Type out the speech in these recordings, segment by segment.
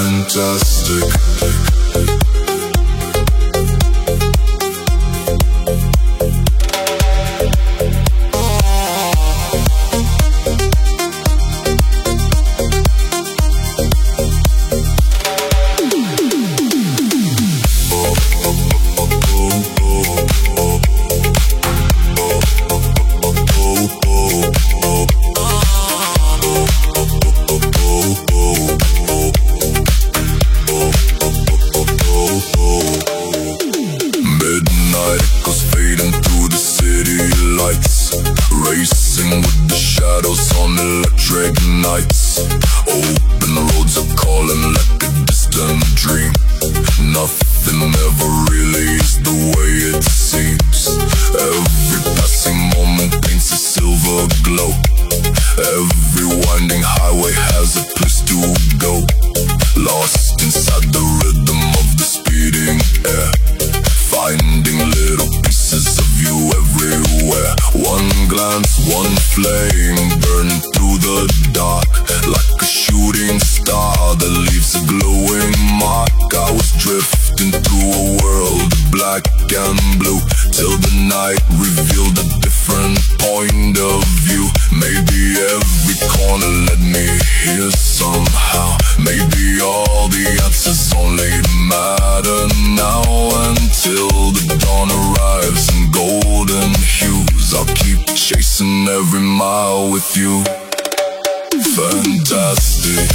fantastic. Racing with the shadows on electric nights. Open roads are calling like a distant dream. Nothing ever really is the way it seems. Every passing moment paints a silver glow. Every winding highway has a place to go. Lost inside the rhythm of the speeding air, finding little pieces of you everywhere. One glance, one flame, burning through the dark, like a shooting star that leaves a glowing mark. I was drifting through a world of black and blue, till the night revealed a different point of view. Maybe every corner led me here somehow. Maybe all the answers only matter now. Until the dawn arrives in golden hues, I'll keep chasing every mile with you. Fantastic.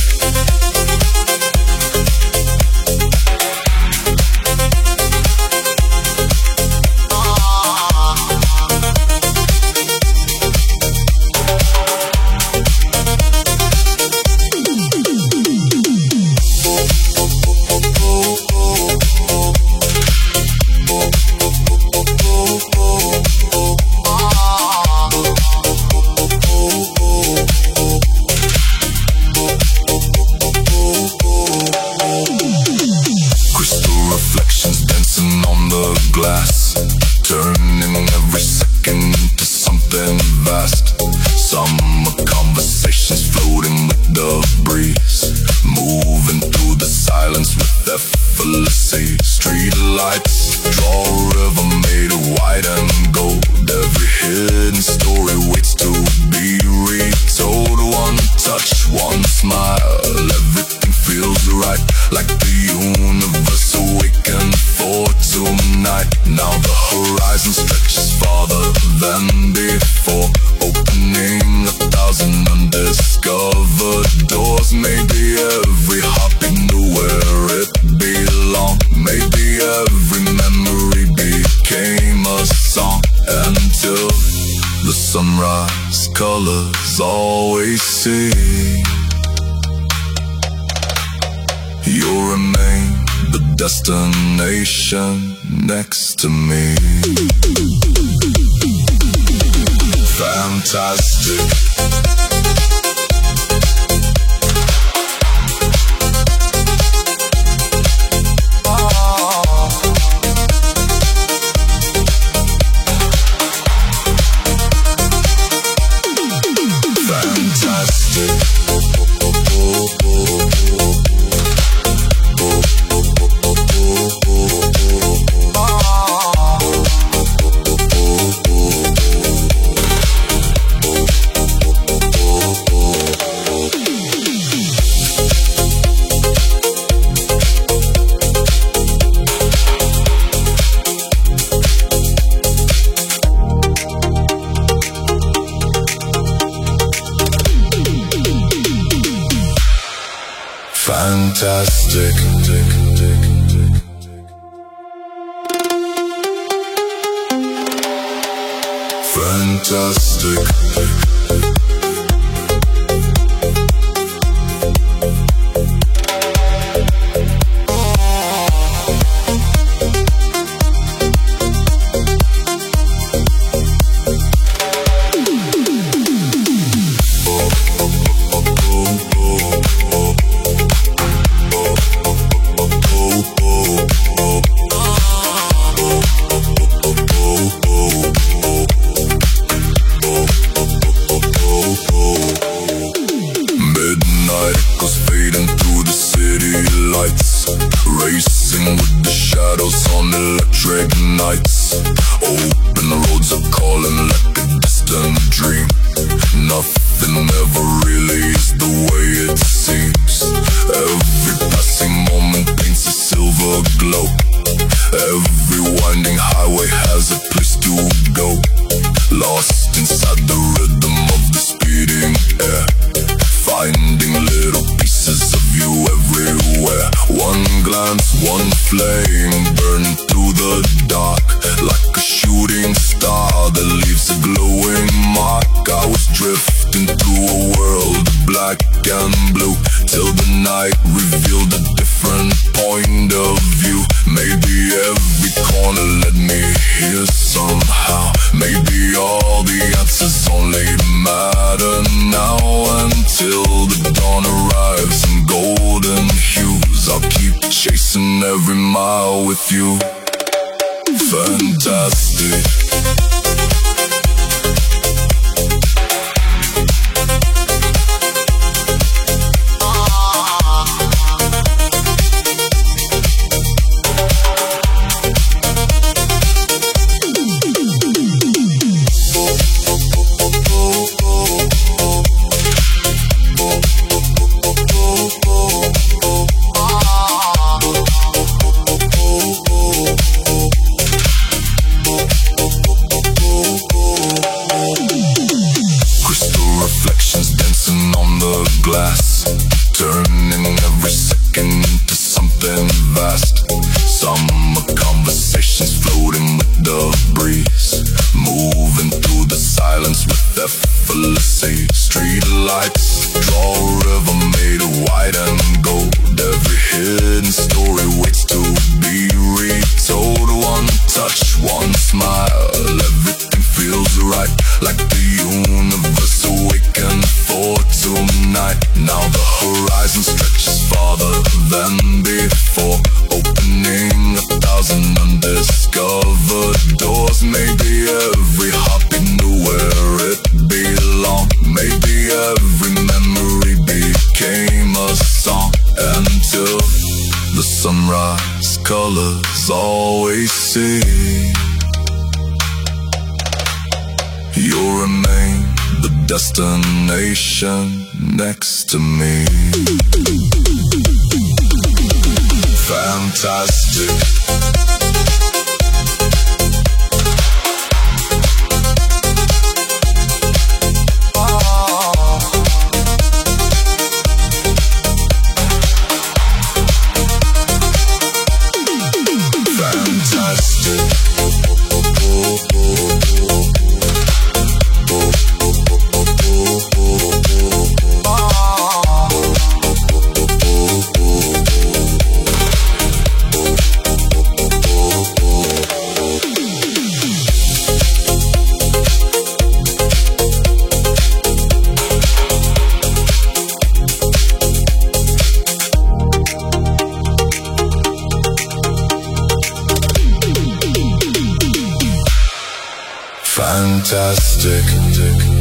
Glass, turning every second into something vast. Summer conversations floating with the breeze, moving through the silence with effortlessy. Street lights draw a river made of white and gold. Every hidden story waits to be retold. One touch, one smile, everything feels right, like the universe awakened for tonight. Now the horizon stretches farther than before, opening 1,000 undiscovered doors. Maybe every heartbeat knew where it belonged. Maybe every memory became a song. Until the sunrise colors all we see, you'll remain the destination next to me. Fantastic. Fantastic. Fantastic. dream. Nothing ever really is the way it seems. Every passing moment paints a silver glow. Every winding highway has a place to go. Lost inside the rhythm of the speeding air, finding little pieces of you everywhere. One glance, one flame, burning through the dark, like a shooting star that leaves a glowing mark. I was drifting through a world of black and blue, till the night revealed a different point of view. Maybe every corner led me here somehow. Maybe all the answers only matter now. Until the dawn arrives in golden hues, I'll keep chasing every mile with you. Fantastic. Glass, turning every second into something vast. Summer conversations floating with the breeze, moving through the silence with effortlessy. Street lights draw a river made of white and gold. Every hidden story waits to be retold. One touch, one smile, everything feels right, like the universe awakened for tonight. Now the horizon stretches farther than before, opening 1,000 undiscovered doors. Maybe every heartbeat knew where it belonged. Maybe every memory became a song. Until the sunrise colors always see, you'll remain the destination next to me. Fantastic. Fantastic.